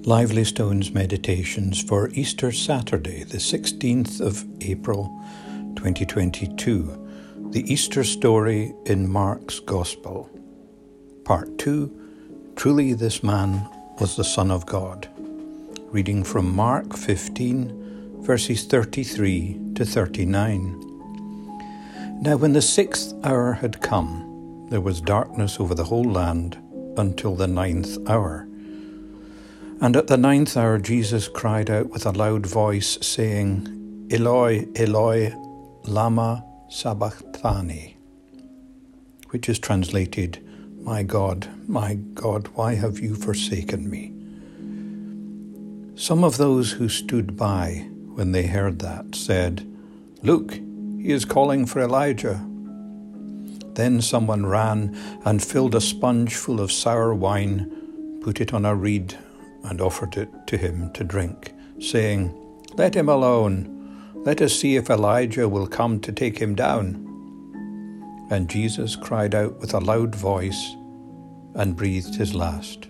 Lively Stones Meditations for Easter Saturday, the 16th of April 2022. The Easter Story in Mark's Gospel. Part 2, Truly this man was the Son of God. Reading from Mark 15, verses 33 to 39. Now when the 6th hour had come, there was darkness over the whole land until the 9th hour. And at the 9th hour Jesus cried out with a loud voice, saying, Eloi, Eloi, lama sabachthani, which is translated, my God, why have you forsaken me? Some of those who stood by when they heard that said, Look, he is calling for Elijah. Then someone ran and filled a sponge full of sour wine, put it on a reed, and offered it to him to drink, saying, Let him alone. Let us see if Elijah will come to take him down. And Jesus cried out with a loud voice and breathed his last.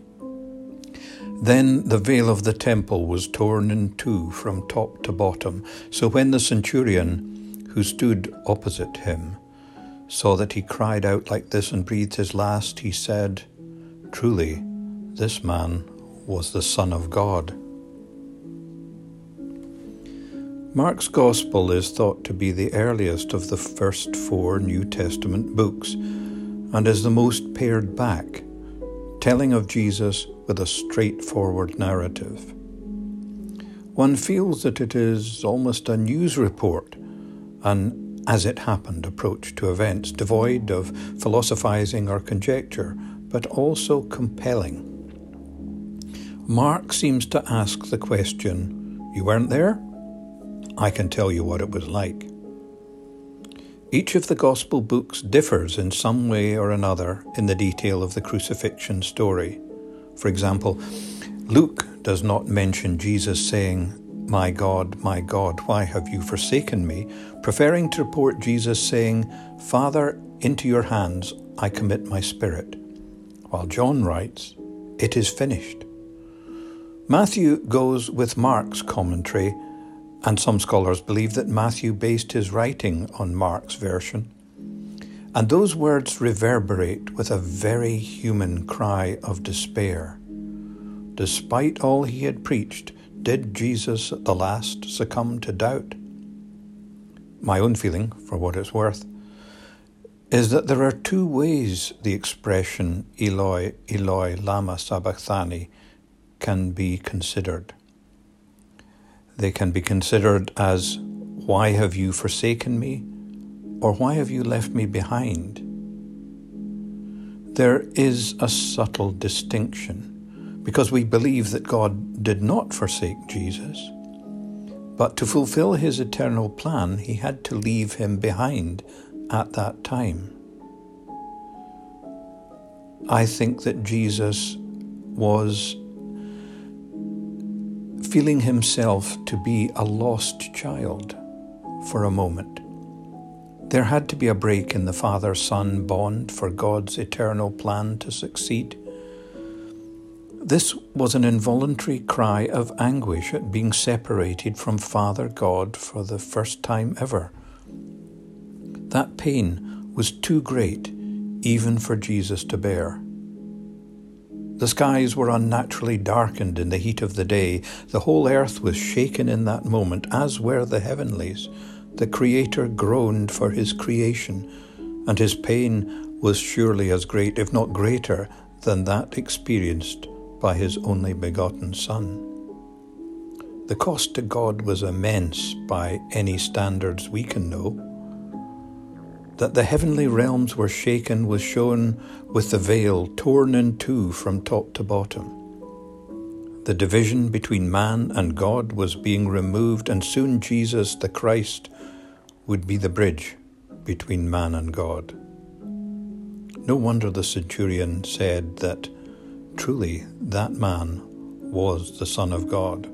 Then the veil of the temple was torn in two from top to bottom. So when the centurion, who stood opposite him, saw that he cried out like this and breathed his last, he said, Truly, this man was the Son of God. Mark's Gospel is thought to be the earliest of the first 4 New Testament books and is the most pared back, telling of Jesus with a straightforward narrative. One feels that it is almost a news report, an as-it-happened approach to events, devoid of philosophizing or conjecture, but also compelling. Mark seems to ask the question, You weren't there? I can tell you what it was like. Each of the Gospel books differs in some way or another in the detail of the crucifixion story. For example, Luke does not mention Jesus saying, my God, why have you forsaken me?" preferring to report Jesus saying, "Father, into your hands I commit my spirit," while John writes, "It is finished." Matthew goes with Mark's commentary, and some scholars believe that Matthew based his writing on Mark's version. And those words reverberate with a very human cry of despair. Despite all he had preached, did Jesus at the last succumb to doubt? My own feeling, for what it's worth, is that there are 2 ways the expression Eloi, Eloi, lama sabachthani can be considered. They can be considered as, why have you forsaken me? Or why have you left me behind? There is a subtle distinction, because we believe that God did not forsake Jesus, but to fulfill his eternal plan, he had to leave him behind at that time. I think that Jesus was feeling himself to be a lost child for a moment. There had to be a break in the father-son bond for God's eternal plan to succeed. This was an involuntary cry of anguish at being separated from Father God for the first time ever. That pain was too great even for Jesus to bear. The skies were unnaturally darkened in the heat of the day. The whole earth was shaken in that moment, as were the heavenlies. The Creator groaned for his creation, and his pain was surely as great, if not greater, than that experienced by his only begotten Son. The cost to God was immense by any standards we can know. That the heavenly realms were shaken was shown with the veil torn in two from top to bottom. The division between man and God was being removed, and soon Jesus, the Christ, would be the bridge between man and God. No wonder the centurion said that truly that man was the Son of God.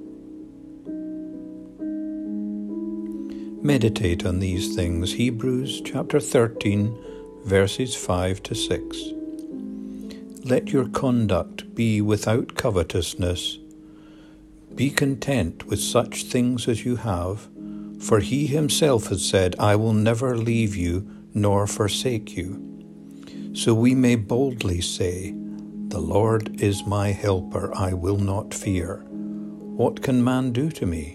Meditate on these things. Hebrews chapter 13, verses 5 to 6. Let your conduct be without covetousness. Be content with such things as you have, for he himself has said, I will never leave you nor forsake you. So we may boldly say, the Lord is my helper, I will not fear. What can man do to me?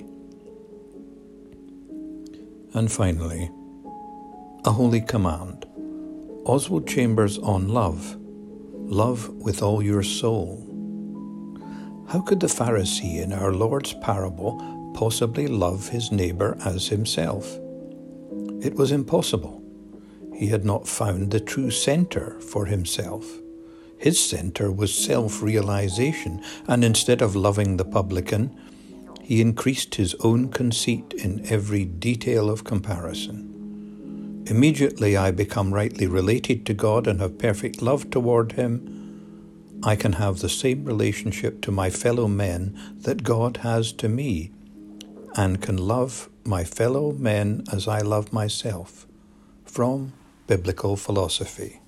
And finally, a holy command. Oswald Chambers on love. Love with all your soul. How could the Pharisee in our Lord's parable possibly love his neighbour as himself? It was impossible. He had not found the true centre for himself. His centre was self-realization, and instead of loving the publican, he increased his own conceit in every detail of comparison. Immediately I become rightly related to God and have perfect love toward him. I can have the same relationship to my fellow men that God has to me, and can love my fellow men as I love myself. From Biblical Philosophy.